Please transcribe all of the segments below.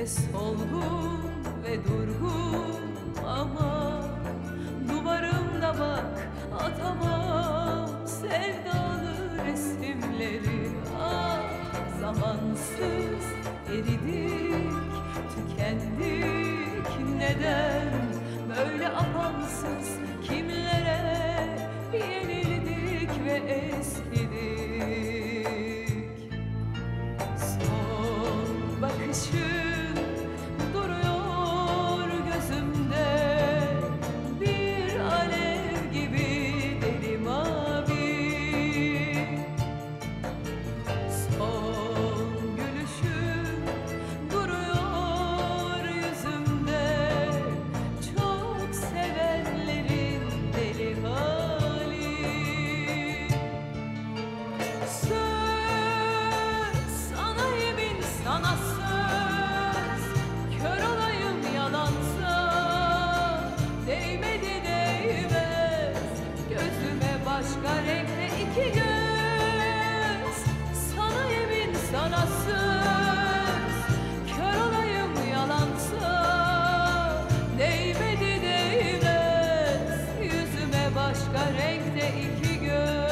ve solgun ve durgun ama duvarımda bak atamam sevdalı resimleri. Ah, zamansız eridik, tükendik, neden böyle apansız kimlere yenildik ve eskidik. Son bakışın duruyor gözümde, bir alev gibi deli mavi. Son gülüşün duruyor yüzümde, çok sevenlerin deli hali. Söz, sana yemin, sana söz, kör olayım yalansa, değmedi değmez gözüme başka renkte iki göz. Sana yemin, sana söz, kör olayım yalansa, değmedi değmez yüzüme başka renkte iki göz.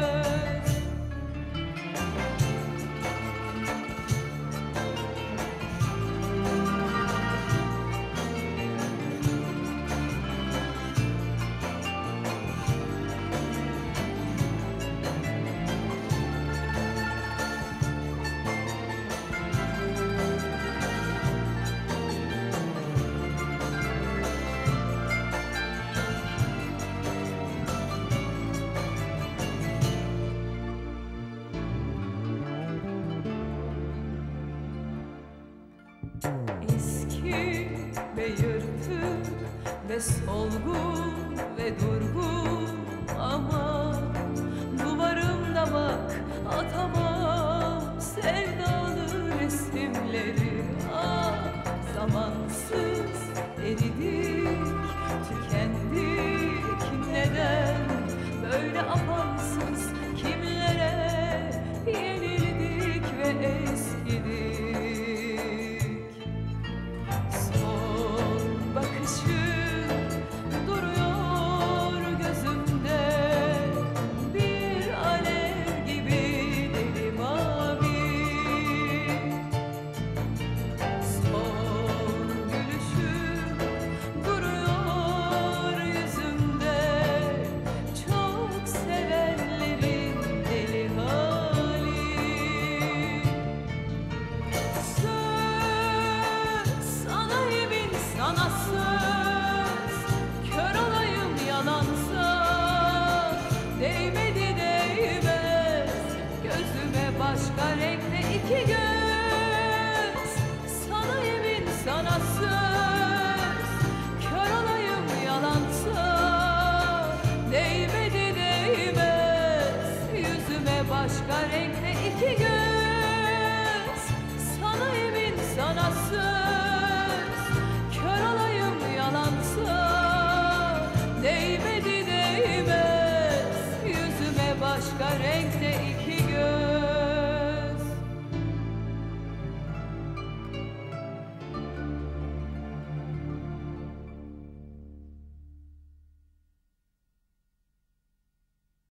Eski ve yırtık ve solgun ve durgun ama duvarımda bak atamam sevdalı resimleri. Ah, zamansız eridik, tükendik, neden böyle apansız kimlere yenildik ve eskidik. Son bakışın duruyor gözümde, bir alev gibi deli mavi. Son gülüşün duruyor yüzümde, çok sevenlerin deli hali. Söz, sana yemin, sana söz, kör olayım yalansa, değmedi değmez gözüme başka renkte iki göz. Sana yemin, sana söz, kör olayım yalansa, değmedi değmez yüzüme başka renkte iki göz. Sana yemin, sana söz, kör olayım yalansa, değmedi değmez yüzüme başka renkte